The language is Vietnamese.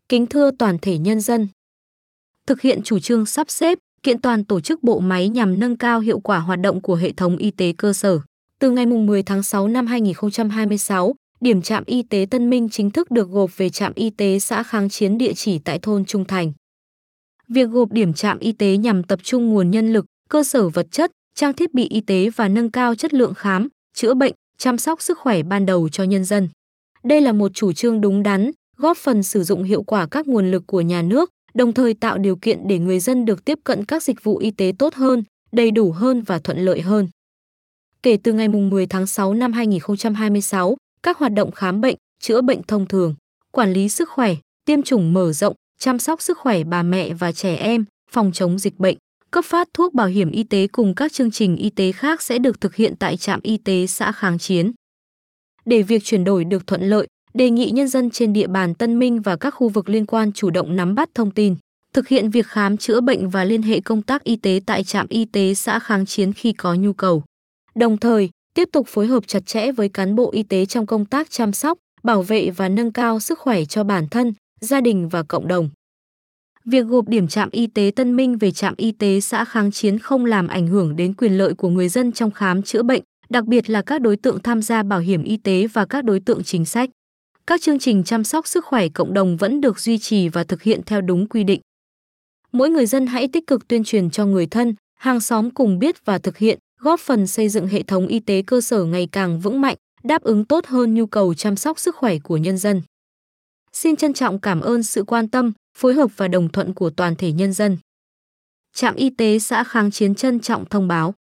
Kính thưa toàn thể nhân dân, thực hiện chủ trương sắp xếp, kiện toàn tổ chức bộ máy nhằm nâng cao hiệu quả hoạt động của hệ thống y tế cơ sở. Từ ngày 10 tháng 6 năm 2026, điểm trạm y tế Tân Minh chính thức được gộp về trạm y tế xã Kháng Chiến địa chỉ tại thôn Trung Thành. Việc gộp điểm trạm y tế nhằm tập trung nguồn nhân lực, cơ sở vật chất, trang thiết bị y tế và nâng cao chất lượng khám, chữa bệnh, chăm sóc sức khỏe ban đầu cho nhân dân. Đây là một chủ trương đúng đắn, góp phần sử dụng hiệu quả các nguồn lực của nhà nước, đồng thời tạo điều kiện để người dân được tiếp cận các dịch vụ y tế tốt hơn, đầy đủ hơn và thuận lợi hơn. Kể từ ngày 10 tháng 6 năm 2026, các hoạt động khám bệnh, chữa bệnh thông thường, quản lý sức khỏe, tiêm chủng mở rộng, chăm sóc sức khỏe bà mẹ và trẻ em, phòng chống dịch bệnh, cấp phát thuốc bảo hiểm y tế cùng các chương trình y tế khác sẽ được thực hiện tại trạm y tế xã Kháng Chiến. Để việc chuyển đổi được thuận lợi, đề nghị nhân dân trên địa bàn Tân Minh và các khu vực liên quan chủ động nắm bắt thông tin, thực hiện việc khám chữa bệnh và liên hệ công tác y tế tại trạm y tế xã Kháng Chiến khi có nhu cầu. Đồng thời, tiếp tục phối hợp chặt chẽ với cán bộ y tế trong công tác chăm sóc, bảo vệ và nâng cao sức khỏe cho bản thân, gia đình và cộng đồng. Việc gộp điểm trạm y tế Tân Minh về trạm y tế xã Kháng Chiến không làm ảnh hưởng đến quyền lợi của người dân trong khám chữa bệnh, đặc biệt là các đối tượng tham gia bảo hiểm y tế và các đối tượng chính sách. Các chương trình chăm sóc sức khỏe cộng đồng vẫn được duy trì và thực hiện theo đúng quy định. Mỗi người dân hãy tích cực tuyên truyền cho người thân, hàng xóm cùng biết và thực hiện, góp phần xây dựng hệ thống y tế cơ sở ngày càng vững mạnh, đáp ứng tốt hơn nhu cầu chăm sóc sức khỏe của nhân dân. Xin trân trọng cảm ơn sự quan tâm, phối hợp và đồng thuận của toàn thể nhân dân. Trạm y tế xã Kháng Chiến trân trọng thông báo.